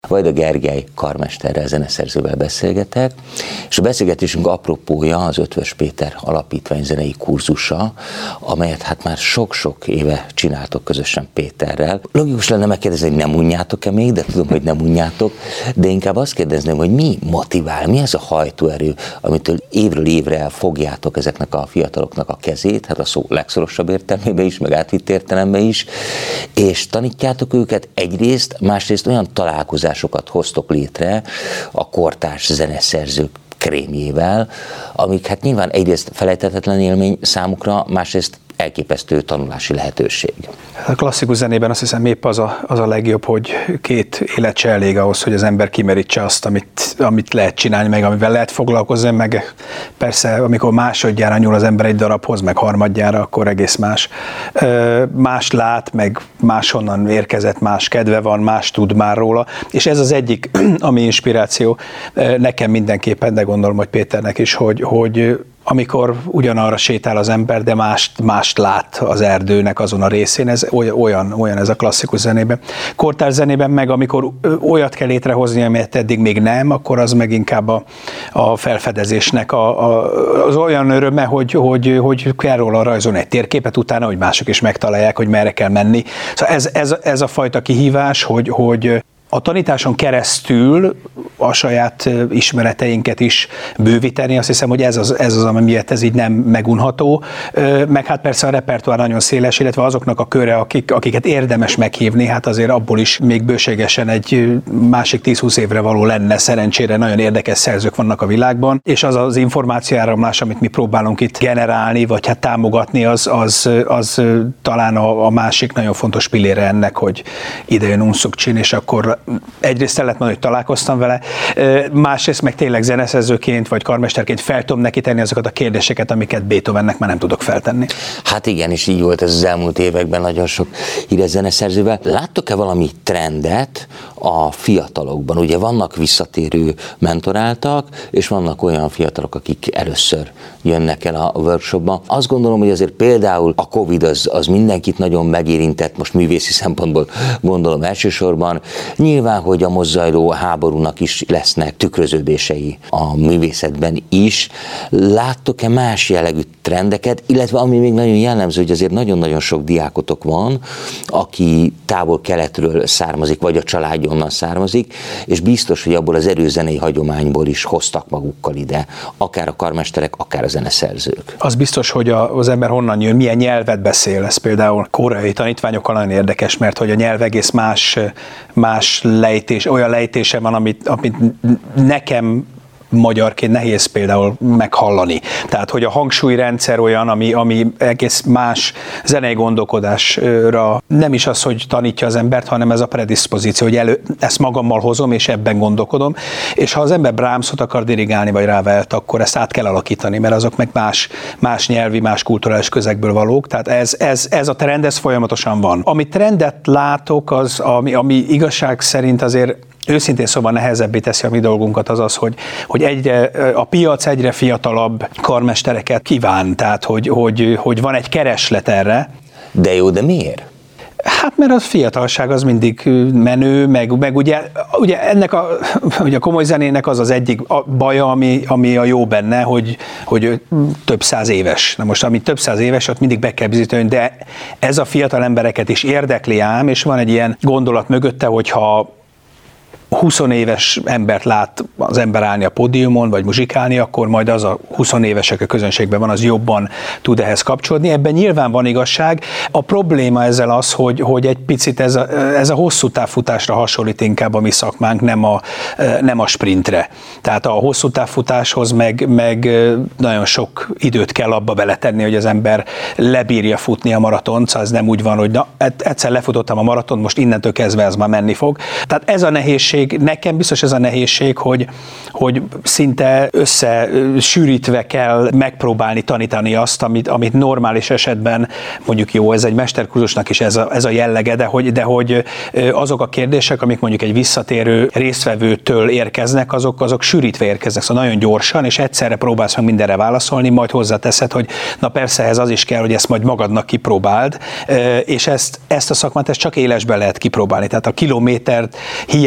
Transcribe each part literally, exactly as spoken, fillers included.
Vajda Gergely karmesterrel, zeneszerzővel beszélgetek, és a beszélgetésünk apropója az Eötvös Péter Alapítvány zenei kurzusa, amelyet hát már sok-sok éve csináltok közösen Péterrel. Logikus lenne megkérdezni, hogy nem unjátok-e még, de tudom, hogy nem unjátok, de inkább azt kérdezném, hogy mi motivál, mi ez a hajtóerő, amitől évről évre fogjátok ezeknek a fiataloknak a kezét, hát a szó legszorosabb értelmében is, meg átvitt értelemben is, és tanítjátok őket egyrészt, másrészt olyan találkozásokat hoztok létre a kortárs zeneszerzők krémjével, amik hát nyilván egyrészt felejthetetlen élmény számukra, másrészt elképesztő tanulási lehetőség. A klasszikus zenében azt hiszem épp az a, az a legjobb, hogy két élet se elég ahhoz, hogy az ember kimerítse azt, amit, amit lehet csinálni, meg amivel lehet foglalkozni, meg persze, amikor másodjára nyúl az ember egy darabhoz, meg harmadjára, akkor egész más. Más lát, meg máshonnan érkezett, más kedve van, más tud már róla, és ez az egyik, ami inspiráció nekem mindenképpen, de gondolom, hogy Péternek is, hogy, hogy amikor ugyanarra sétál az ember, de mást, mást lát az erdőnek azon a részén, ez olyan, olyan ez a klasszikus zenében. Kortárs zenében meg, amikor olyat kell létrehozni, amelyet eddig még nem, akkor az meg inkább a, a felfedezésnek a, a, az olyan öröme, hogy, hogy, hogy kell róla rajzolni egy térképet utána, hogy mások is megtalálják, hogy merre kell menni. Szóval ez, ez, ez a fajta kihívás, hogy, hogy a tanításon keresztül a saját ismereteinket is bővíteni, azt hiszem, hogy ez az, ez az, ami miatt ez így nem megunható, meg hát persze a repertoár nagyon széles, illetve azoknak a köre, akik, akiket érdemes meghívni, hát azért abból is még bőségesen egy másik tíz-húsz évre való lenne, szerencsére nagyon érdekes szerzők vannak a világban, és az az információáramlás, amit mi próbálunk itt generálni, vagy hát támogatni, az, az, az talán a, a másik nagyon fontos pillére ennek, hogy ide jön Unszukcsin, és akkor egyrészt el lehet mondani, hogy találkoztam vele, másrészt meg tényleg zeneszerzőként vagy karmesterként fel tudom neki tenni azokat a kérdéseket, amiket Beethovennek már nem tudok feltenni. Hát igen, és így volt ez az elmúlt években nagyon sok híres zeneszerzővel. Láttok-e valami trendet a fiatalokban? Ugye vannak visszatérő mentoráltak, és vannak olyan fiatalok, akik először jönnek el a workshopban. Azt gondolom, hogy azért például a Covid az, az mindenkit nagyon megérintett, most művészi szempontból gondolom elsősorban. Nyilván, hogy a most zajló háborúnak is lesznek tükröződései a művészetben is. Láttok-e más jellegű trendeket, illetve ami még nagyon jellemző, hogy azért nagyon-nagyon sok diákotok van, aki távol-keletről származik, vagy a családja onnan származik, és biztos, hogy abból az erőzenei hagyományból is hoztak magukkal ide, akár a karmesterek, akár a zeneszerzők. Az biztos, hogy az ember honnan jön, milyen nyelvet beszél, ez például koreai tanítványokkal nagyon érdekes, mert hogy a nyelv egész más, más lejtés, olyan lejtése van, amit, amit nekem magyarként nehéz például meghallani. Tehát, hogy a hangsúlyrendszer olyan, ami, ami egész más zenei gondolkodásra nem is az, hogy tanítja az embert, hanem ez a prediszpozíció, hogy elő, ezt magammal hozom, és ebben gondolkodom. És ha az ember Brahmsot akar dirigálni, vagy Ravelt, akkor ezt át kell alakítani, mert azok meg más, más nyelvi, más kulturális közegből valók. Tehát ez, ez, ez a trend, ez folyamatosan van. Ami trendet látok, az, ami, ami igazság szerint azért őszintén szóval nehezebbé teszi a mi dolgunkat, az az, hogy, hogy egyre, a piac egyre fiatalabb karmestereket kíván, tehát hogy, hogy, hogy van egy kereslet erre. De jó, de miért? Hát mert a fiatalság az mindig menő, meg, meg ugye, ugye ennek a, ugye a komoly zenének az az egyik baja, ami, ami a jó benne, hogy, hogy több száz éves. Na most, ami több száz éves, ott mindig be kell bizonyítani, de ez a fiatal embereket is érdekli ám, és van egy ilyen gondolat mögötte, hogyha húsz éves embert lát az ember állni a pódiumon, vagy muzsikálni, akkor majd az a húsz évesek a közönségben van, az jobban tud ehhez kapcsolódni. Ebben nyilván van igazság. A probléma ezzel az, hogy, hogy egy picit ez a, ez a hosszú távfutásra hasonlít inkább a mi szakmánk, nem a, nem a sprintre. Tehát a hosszú távfutáshoz meg, meg nagyon sok időt kell abba beletenni, hogy az ember lebírja futni a maratont, szóval ez nem úgy van, hogy na, egyszer lefutottam a maraton, most innentől kezdve ez már menni fog. Tehát ez a nehézség, nekem biztos ez a nehézség, hogy, hogy szinte összesűrítve kell megpróbálni tanítani azt, amit, amit normális esetben, mondjuk jó, ez egy mesterkurzusnak is ez a, ez a jellege, de hogy, de hogy azok a kérdések, amik mondjuk egy visszatérő résztvevőtől érkeznek, azok, azok sűrítve érkeznek, szóval nagyon gyorsan, és egyszerre próbálsz meg mindenre válaszolni, majd hozzáteszed, hogy na persze ez az is kell, hogy ezt majd magadnak kipróbáld, és ezt, ezt a szakmát ezt csak élesben lehet kipróbálni, tehát a kilométert hiányt azt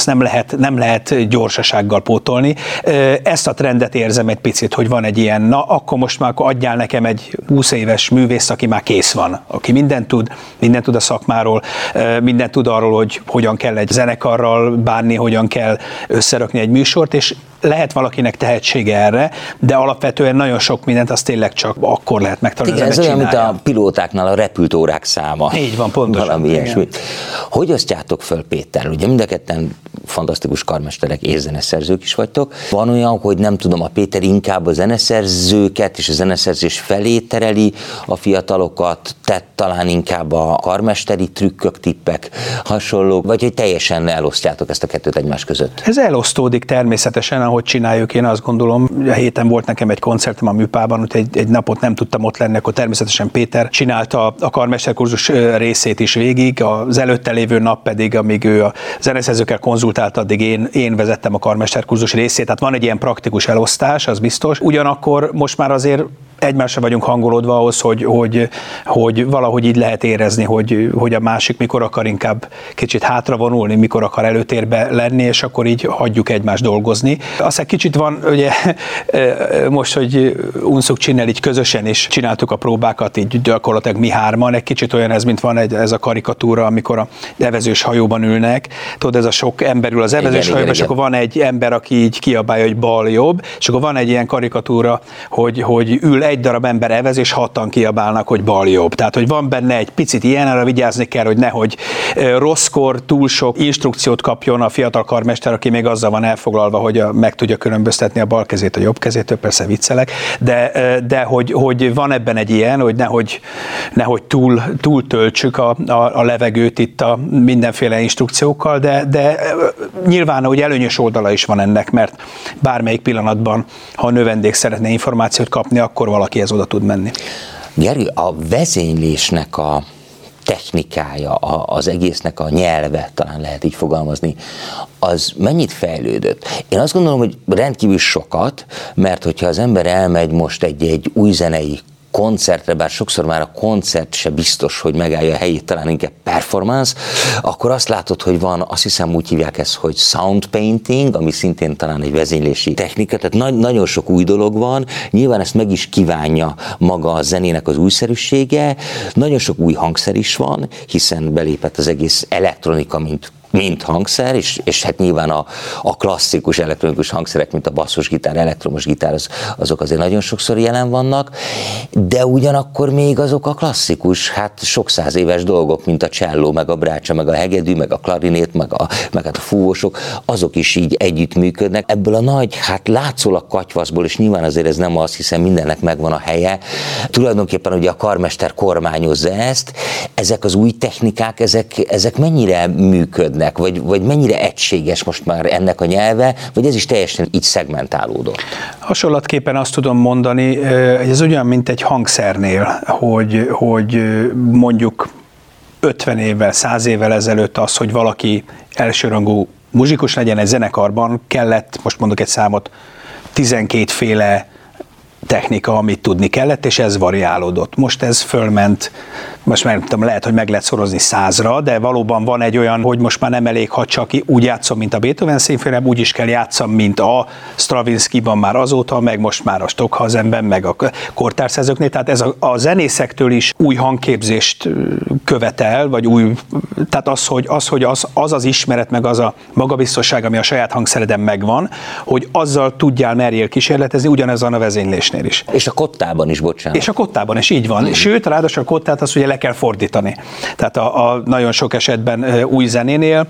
azt nem lehet, nem lehet gyorsasággal pótolni. Ezt a trendet érzem egy picit, hogy van egy ilyen, na akkor most már akkor adjál nekem egy húsz éves művész, aki már kész van, aki mindent tud, mindent tud a szakmáról, mindent tud arról, hogy hogyan kell egy zenekarral bánni, hogyan kell összerakni egy műsort, és lehet valakinek tehetsége erre, de alapvetően nagyon sok mindent az tényleg csak akkor lehet megtalálni. Igen, ez olyan, mint a pilótáknál a repülőórák száma. Így van, pontosan. Valami ilyesmi. Hogy osztjátok föl Péter? Ugye mind a ketten fantasztikus karmesterek és zeneszerzők is vagytok. Van olyan, hogy nem tudom, a Péter inkább a zeneszerzőket és a zeneszerzés felé tereli a fiatalokat, te talán inkább a karmesteri trükkök, tippek, hasonlók, vagy hogy teljesen elosztjátok ezt a kettőt egymás között? Ez elosztódik természetesen, ahogy csináljuk, én azt gondolom. A héten volt nekem egy koncertem a Műpában, úgyhogy egy, egy napot nem tudtam ott lenni, akkor természetesen Péter csinálta a karmesterkurzus részét is végig, az előtte lévő nap pedig, amíg ő a zeneszerzőkkel konzultált, addig én, én vezettem a karmesterkurzus részét, tehát van egy ilyen praktikus elosztás, az biztos. Ugyanakkor most már azért egymásra vagyunk hangolódva ahhoz, hogy, hogy, hogy valahogy így lehet érezni, hogy, hogy a másik mikor akar inkább kicsit hátravonulni, mikor akar előtérbe lenni, és akkor így hagyjuk egymást dolgozni. Aztán kicsit van, ugye most, hogy Unszuk Csinnel így közösen is csináltuk a próbákat, így gyakorlatilag mi hárman, egy kicsit olyan ez, mint van egy, ez a karikatúra, amikor a evezős hajóban ülnek, tudod, ez a sok ember ül az evezős igen, hajóban, igen, és igen. Akkor van egy ember, aki így kiabálja, hogy bal-jobb, és akkor van egy ilyen karikatúra, hogy, hogy ül egy darab ember evez, és hatan kiabálnak, hogy bal-jobb. Tehát, hogy van benne egy picit ilyen, arra vigyázni kell, hogy nehogy rosszkor túl sok instrukciót kapjon a fiatal karmester, aki még azzal van elfoglalva, hogy a, meg tudja különböztetni a bal kezét a jobb kezétől, persze viccelek, de, de hogy, hogy van ebben egy ilyen, hogy nehogy, nehogy túl, túl töltsük a, a, a levegőt itt a mindenféle instrukciókkal, de, de nyilván, hogy előnyös oldala is van ennek, mert bármelyik pillanatban, ha a növendék szeretne információt kapni, akkor valakihez oda tud menni. Gergő, a vezénylésnek a technikája, az egésznek a nyelve, talán lehet így fogalmazni, az mennyit fejlődött? Én azt gondolom, hogy rendkívül sokat, mert hogyha az ember elmegy most egy, egy új zenei koncertre, bár sokszor már a koncert se biztos, hogy megállja a helyét, talán inkább performance, akkor azt látod, hogy van, azt hiszem úgy hívják ezt, hogy sound painting, ami szintén talán egy vezénylési technika, tehát nagy, nagyon sok új dolog van, nyilván ezt meg is kívánja maga a zenének az újszerűsége, nagyon sok új hangszer is van, hiszen belépett az egész elektronika, mint mint hangszer, és, és hát nyilván a, a klasszikus elektronikus hangszerek, mint a basszusgitár, elektromos gitár, az, azok azért nagyon sokszor jelen vannak, de ugyanakkor még azok a klasszikus, hát sok száz éves dolgok, mint a cselló, meg a brácsa, meg a hegedű, meg a klarinét, meg, a, meg hát a fúvósok, azok is így együtt működnek. Ebből a nagy, hát látszólag katyvaszból, és nyilván azért ez nem az, hiszen mindennek megvan a helye, tulajdonképpen ugye a karmester kormányozza ezt, ezek az új technikák, ezek, ezek mennyire működnek? Vagy, vagy mennyire egységes most már ennek a nyelve, vagy ez is teljesen így szegmentálódott? Hasonlatképpen azt tudom mondani, hogy ez olyan, mint egy hangszernél, hogy, hogy mondjuk ötven évvel, száz évvel ezelőtt az, hogy valaki elsőrangú muzsikus legyen egy zenekarban, kellett, most mondok egy számot, tizenkét féle technika, amit tudni kellett, és ez variálódott. Most ez fölment, most már nem tudom, lehet, hogy meg lehet szorozni százra, de valóban van egy olyan, hogy most már nem elég, ha csak úgy játszom, mint a Beethoven színfőneben, úgy is kell játszom, mint a Stravinskyban már azóta, meg most már a Stockhausenben, meg a kortárszerzőknél. Tehát ez a, a zenészektől is új hangképzést követel, vagy új, tehát az, hogy az, hogy az, az az ismeret, meg az a magabiztosság, ami a saját hangszereden megvan, hogy azzal tudjál, merjél kísérletezni, ugyanez a vezénylésnél is. És a kottában is, bocsánat. És a kottában is, így van. Hmm. Sőt, ráadásul a kottát azt ugye le kell fordítani. Tehát a, a nagyon sok esetben e, új zenénél.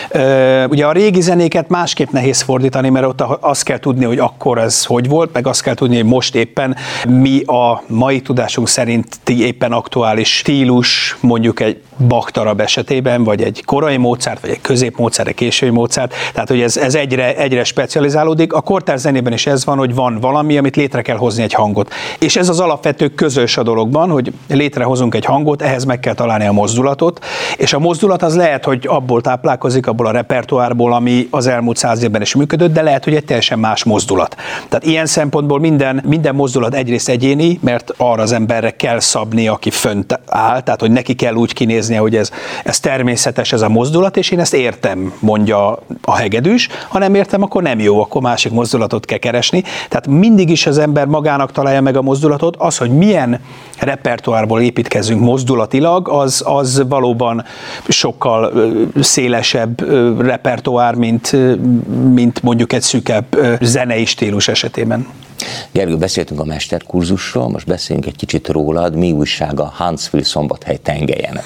E, ugye a régi zenéket másképp nehéz fordítani, mert ott azt kell tudni, hogy akkor ez hogy volt, meg azt kell tudni, hogy most éppen mi a mai tudásunk szerint éppen aktuális stílus, mondjuk egy Bach darab esetében, vagy egy korai Mozart, vagy egy közép Mozart, egy késői Mozart. Tehát, hogy ez, ez egyre, egyre specializálódik. A kortárs zenében is ez van, hogy van valami, amit létre kell hozni egy hangot. És ez az alapvető közös a dologban, hogy létrehozunk egy hangot, hangot, ehhez meg kell találni a mozdulatot, és a mozdulat az lehet, hogy abból táplálkozik, abból a repertoárból, ami az elmúlt száz évben is működött, de lehet, hogy egy teljesen más mozdulat. Tehát ilyen szempontból minden, minden mozdulat egyrészt egyéni, mert arra az emberre kell szabni, aki fönt áll, tehát hogy neki kell úgy kinéznie, hogy ez, ez természetes ez a mozdulat, és én ezt értem, mondja a hegedűs, ha nem értem, akkor nem jó, akkor másik mozdulatot kell keresni. Tehát mindig is az ember magának találja meg a mozdulatot, az, hogy milyen repertoárból építkezünk mozdulatilag, az, az valóban sokkal szélesebb repertoár, mint, mint mondjuk egy szűkebb zenei stílus esetében. Gergő, beszéltünk a mesterkurzusról, most beszéljünk egy kicsit rólad, mi újság a Huntsville-Szombathely tengelyen?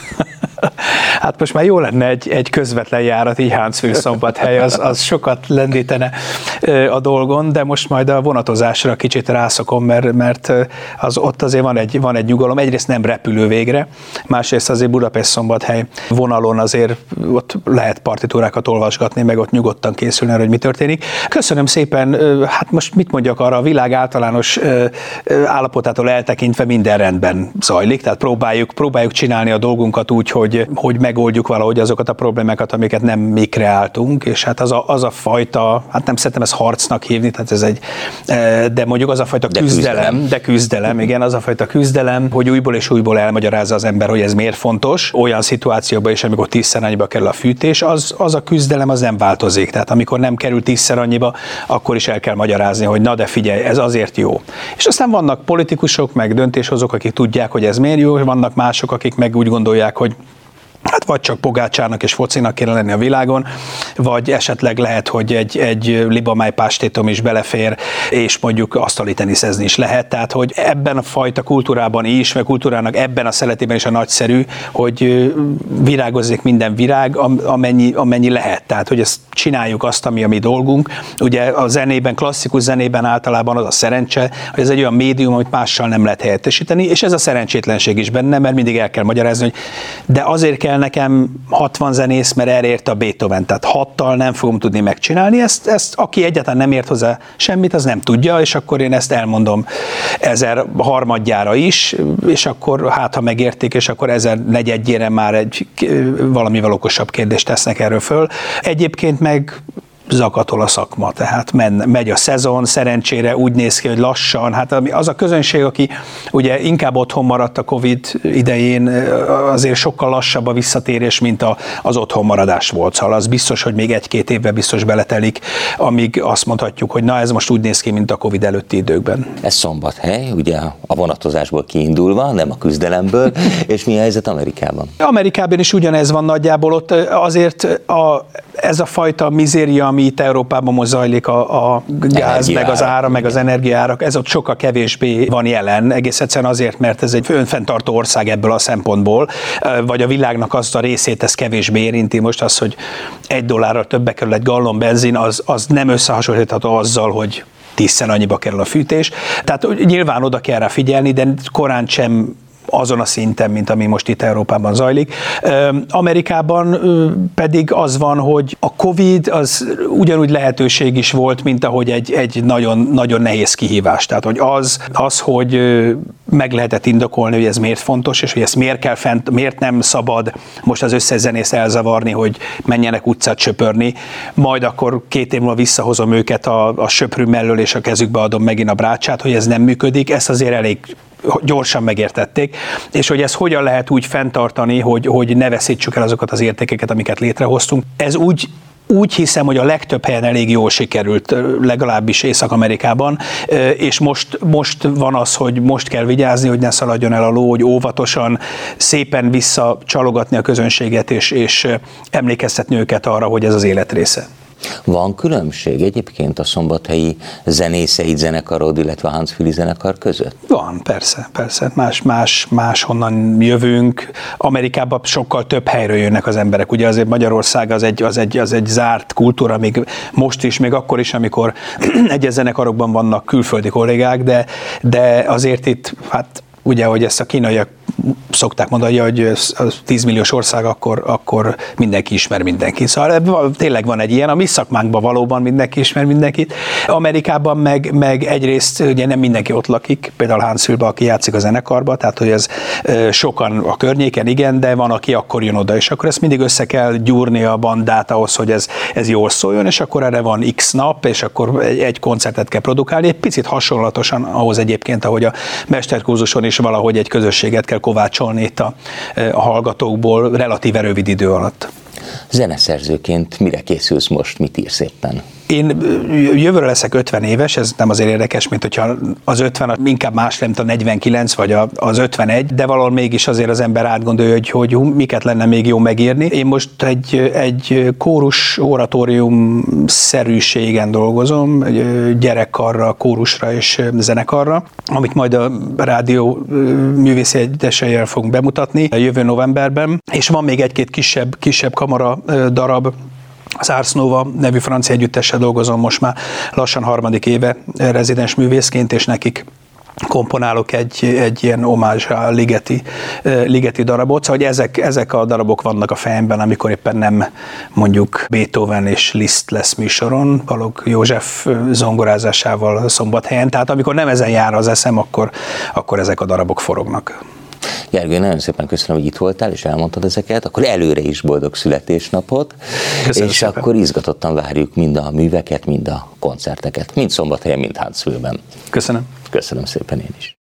Hát most már jó lenne egy, egy közvetlen járat, így Huntsville-Szombathely, az, az sokat lendítene a dolgon, de most majd a vonatozásra kicsit rászokom, mert, mert az, ott azért van egy, van egy nyugalom, egyrészt nem repülő végre, másrészt azért Budapest-Szombathely vonalon azért ott lehet partitúrákat olvasgatni, meg ott nyugodtan készülni arra, hogy mi történik. Köszönöm szépen, hát most mit mondjak arra, a világ általános állapotától eltekintve minden rendben zajlik, tehát próbáljuk, próbáljuk csinálni a dolgunkat úgy, hogy, hogy megoldjuk valahogy azokat a problémákat, amiket nem mi kreáltunk, és hát az a, az a fajta, hát nem szeretem ezt harcnak hívni, tehát ez egy, de mondjuk az a fajta de küzdelem, küzdelem, de küzdelem, igen, az a fajta küzdelem, hogy újból és újból elmagyarázza az ember, hogy ez miért fontos, olyan szituációban is, amikor tízszer annyiba kerül a fűtés, az, az a küzdelem az nem változik, tehát amikor nem kerül tízszer annyiba, akkor is el kell magyarázni, hogy na de figyelj, ez azért jó. És aztán vannak politikusok, meg döntéshozók, akik tudják, hogy ez miért jó, és vannak mások, akik meg úgy gondolják, hogy hát vagy csak pogácsának és focinak kéne lenni a világon, vagy esetleg lehet, hogy egy, egy libamáj pástétom is belefér, és mondjuk asztali teniszezni is lehet. Tehát, hogy ebben a fajta kultúrában is, meg kultúrának ebben a szeletében is a nagyszerű, hogy virágozzék minden virág, amennyi, amennyi lehet. Tehát, hogy ezt csináljuk azt, ami a mi dolgunk. Ugye a zenében, klasszikus zenében általában az a szerencse, hogy ez egy olyan médium, amit mással nem lehet helyettesíteni, és ez a szerencsétlenség is benne, mert mindig el kell magyarázni, hogy de azért kell nekem hatvan zenész, mert erre ért a Beethoven, tehát hattal nem fogom tudni megcsinálni, ezt, ezt aki egyáltalán nem ért hozzá semmit, az nem tudja, és akkor én ezt elmondom ezer harmadjára is, és akkor hát, ha megérték, és akkor ezer negyedjére már egy valamivel okosabb kérdést tesznek erről föl. Egyébként meg zakatol a szakma, tehát men, megy a szezon, szerencsére úgy néz ki, hogy lassan, hát az a közönség, aki ugye inkább otthon maradt a Covid idején, azért sokkal lassabb a visszatérés, mint a, az otthon maradás volt. Szóval az biztos, hogy még egy-két évben biztos beletelik, amíg azt mondhatjuk, hogy na ez most úgy néz ki, mint a Covid előtti időkben. Ez Szombathely, ugye a vonatozásból kiindulva, nem a küzdelemből, és mi a helyzet Amerikában? Amerikában is ugyanez van nagyjából, ott azért a, ez a fajta mizéria, ami itt Európában most zajlik, a, a gáz, meg az ára, meg az energiaárak, ez ott sokkal kevésbé van jelen, egész egyszerűen azért, mert ez egy önfenntartó ország ebből a szempontból, vagy a világnak azt a részét ez kevésbé érinti. Most az, hogy egy dollárral többe kerül egy gallon benzin, az, az nem összehasonlítható azzal, hogy tízszer annyiba kerül a fűtés. Tehát nyilván oda kell rá figyelni, de korán sem azon a szinten, mint ami most itt Európában zajlik. Amerikában pedig az van, hogy a Covid az ugyanúgy lehetőség is volt, mint ahogy egy, egy nagyon, nagyon nehéz kihívás. Tehát, hogy az, az, hogy meg lehetett indokolni, hogy ez miért fontos, és hogy ezt miért kell fent, miért nem szabad most az összes zenészt elzavarni, hogy menjenek utcát söpörni, majd akkor két év múlva visszahozom őket a, a söprű mellől, és a kezükbe adom megint a brácsát, hogy ez nem működik, ezt azért elég gyorsan megértették, és hogy ezt hogyan lehet úgy fenntartani, hogy, hogy ne veszítsük el azokat az értékeket, amiket létrehoztunk. Ez úgy Úgy hiszem, hogy a legtöbb helyen elég jól sikerült, legalábbis Észak-Amerikában, és most, most van az, hogy most kell vigyázni, hogy ne szaladjon el a ló, hogy óvatosan, szépen visszacsalogatni a közönséget, és, és emlékeztetni őket arra, hogy ez az élet része. Van különbség egyébként a szombathelyi zenészeid, zenekarod, illetve a Huntsville-i zenekar között? Van, persze, persze. Más, más, más honnan jövünk. Amerikában sokkal több helyről jönnek az emberek. Ugye azért Magyarország az egy, az egy, az egy zárt kultúra, még most is, még akkor is, amikor egyes zenekarokban vannak külföldi kollégák, de, de azért itt, hát ugye, hogy ezt a kínaiak szokták mondani, hogy a tíz milliós ország, akkor, akkor mindenki ismer mindenkit. Szóval tényleg van egy ilyen, a mi szakmánkban valóban mindenki ismer mindenkit. Amerikában meg, meg egyrészt ugye nem mindenki ott lakik, például Hans Wilba, aki játszik a zenekarba, tehát hogy ez sokan a környéken, igen, de van, aki akkor jön oda, és akkor ezt mindig össze kell gyúrni a bandát ahhoz, hogy ez, ez jól szóljon, és akkor erre van x nap, és akkor egy, egy koncertet kell produkálni. Egy picit hasonlatosan ahhoz egyébként, ahogy a mesterkurzuson is valahogy egy közösséget kell kovácsolni itt a, a hallgatókból relatíve rövid idő alatt. Zeneszerzőként mire készülsz most, mit írsz éppen? Én jövőre leszek ötven éves, ez nem azért érdekes, mint hogyha az ötven inkább más, nem a negyvenkilenc vagy az ötvenegy, de valahol mégis azért az ember átgondolja, hogy, hogy miket lenne még jó megírni. Én most egy, egy kórus oratórium szerűségen dolgozom, gyerekkarra, kórusra és zenekarra, amit majd a Rádió Művészi Egyesülettel fogunk bemutatni a jövő novemberben, és van még egy-két kisebb, kisebb kamara darab. Az Ars Nova nevű francia együttessel dolgozom most már lassan harmadik éve rezidens művészként, és nekik komponálok egy, egy ilyen omázsra ligeti, ligeti darabot, szóval hogy ezek, ezek a darabok vannak a fejemben, amikor éppen nem mondjuk Beethoven és Liszt lesz műsoron, Balogh József zongorázásával Szombathelyen, tehát amikor nem ezen jár az eszem, akkor, akkor ezek a darabok forognak. Gergő, nagyon szépen köszönöm, hogy itt voltál, és elmondtad ezeket, akkor előre is boldog születésnapot, köszönöm és szépen. Akkor izgatottan várjuk mind a műveket, mind a koncerteket, mind Szombathelyen, mind Huntsville-ben. Köszönöm. Köszönöm szépen én is.